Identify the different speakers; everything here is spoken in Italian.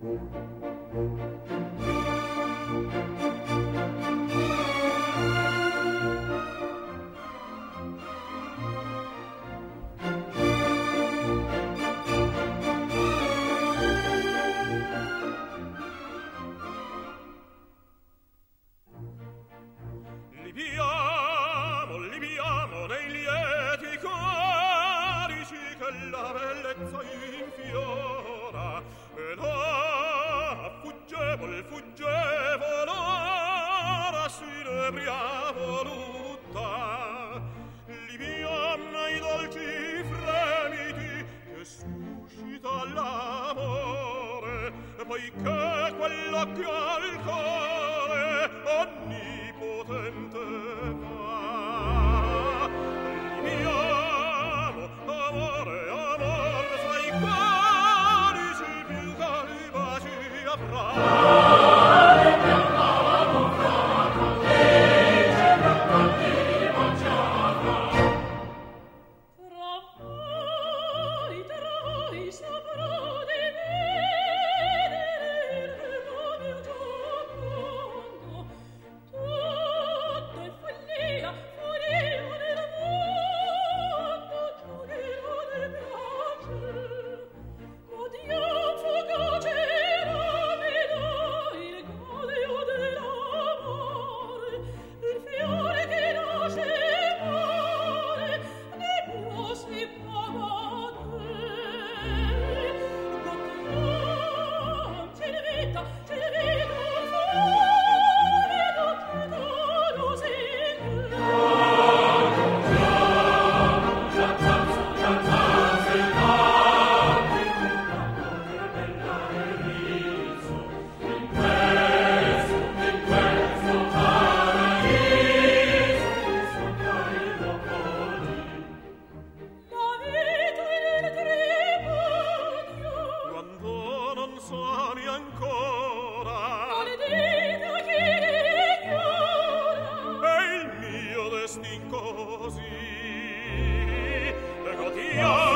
Speaker 1: Libiamo nei lieti corici che la bellezza infiora, e là fuggevol ora s'inebria voluta. Libiam nei dolci fremiti che suscita l'amore, poiché quell'occhio al cuore onnipotente va. Libiamo, amore, amore, fra i corici più cari baci avrà. Così, ecco Dio